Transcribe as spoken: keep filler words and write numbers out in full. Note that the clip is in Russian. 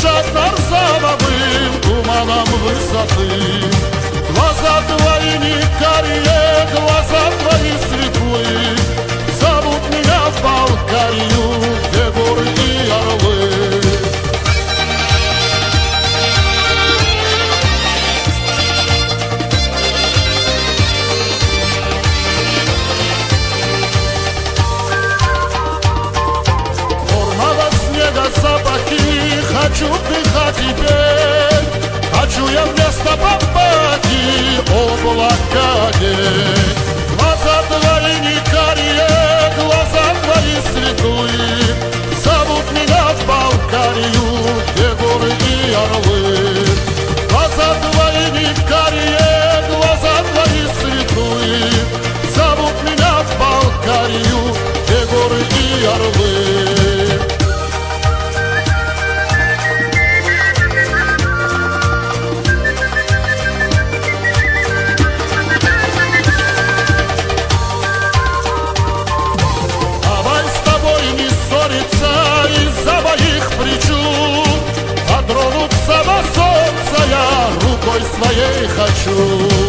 дышать нарзановым туманом высоты. Глаза твои не карие, глаза твои светлые, зовут меня в Балкарию, где горы и орлы. Горного снега запахи хочу вдыхать теперь, хочу я вместо Бомбаки облака день. Глаза твои не карие, глаза твои светлые, зовут меня в Балкарию, где горы и орлы. Глаза твои не карие, глаза твои светлые, зовут меня в Балкарию, где горы и орлы. Из-за моих причуд дотронуться до солнца я рукой своей хочу.